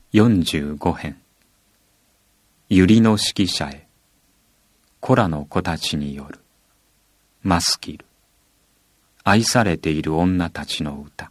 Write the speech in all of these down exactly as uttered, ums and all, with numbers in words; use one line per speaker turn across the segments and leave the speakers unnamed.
よんじゅうご編。百合の指揮者へ、コラの子たちによる。マスキル。愛されている女たちの歌。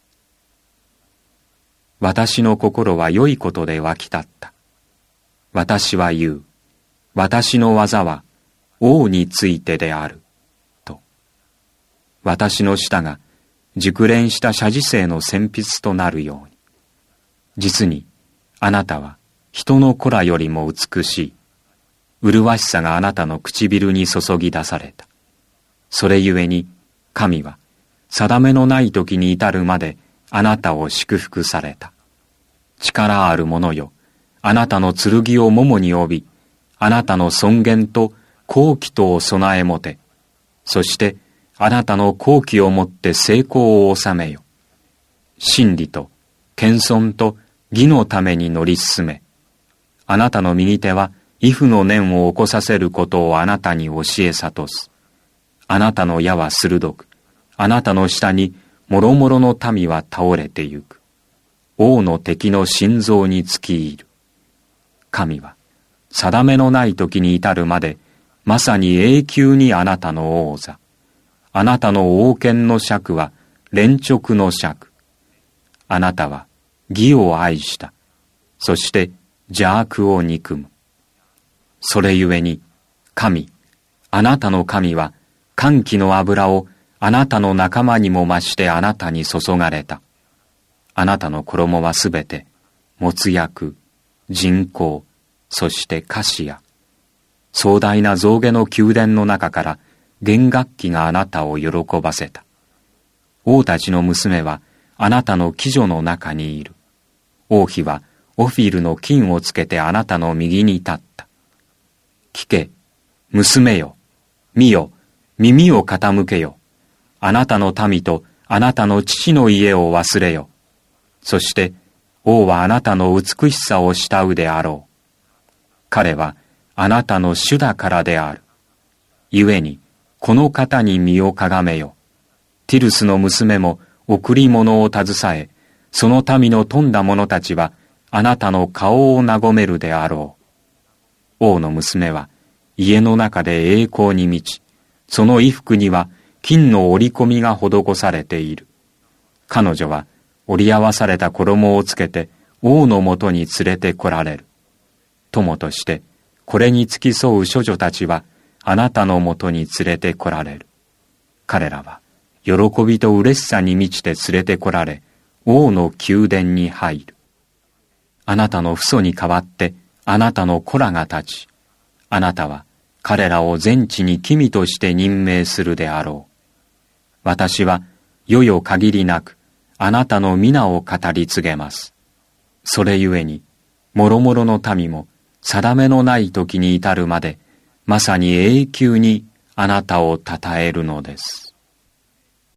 私の心は良いことで湧き立った。私は言う。私の技は王についてである。と。私の舌が熟練した写字生の鉛筆となるように。実に、あなたは人の子らよりも美しい。麗しさがあなたの唇に注ぎ出された。それゆえに、神は、定めのない時に至るまであなたを祝福された。力ある者よ、あなたの剣をももに帯び、あなたの尊厳と好奇とを備えもて、そしてあなたの好奇をもって成功を収めよ。真理と謙遜と義のために乗り進め、あなたの右手は畏怖の念を起こさせることをあなたに教え諭す。あなたの矢は鋭く、あなたの下にもろもろの民は倒れてゆく。王の敵の心臓に突き入る。神は、定めのない時に至るまで、まさに永久にあなたの王座。あなたの王権の尺は連直の尺。あなたは義を愛した。そして邪悪を憎む。それゆえに、神、あなたの神は、歓喜の油をあなたの仲間にも増してあなたに注がれた。あなたの衣はすべて、没薬、人工、そしてカシア。壮大な象牙の宮殿の中から弦楽器があなたを喜ばせた。王たちの娘はあなたの貴女の中にいる。王妃はオフィルの金をつけてあなたの右に立った。聞け、娘よ、見よ、耳を傾けよ。あなたの民とあなたの父の家を忘れよ。そして王はあなたの美しさを慕うであろう。彼はあなたの主だからである。故にこの方に身をかがめよ。ティルスの娘も贈り物を携え、その民の富んだ者たちはあなたの顔を和めるであろう。王の娘は家の中で栄光に満ち、その衣服には金の織り込みが施されている。彼女は織り合わされた衣をつけて王のもとに連れて来られる。友としてこれに付き添う処女たちはあなたのもとに連れて来られる。彼らは喜びと嬉しさに満ちて連れて来られ、王の宮殿に入る。あなたの父祖に代わってあなたの子らが立ち、あなたは彼らを全地に君として任命するであろう。私は世々限りなくあなたの皆を語り継げます。それゆえに、もろもろの民も定めのない時に至るまで、まさに永久にあなたを称えるのです。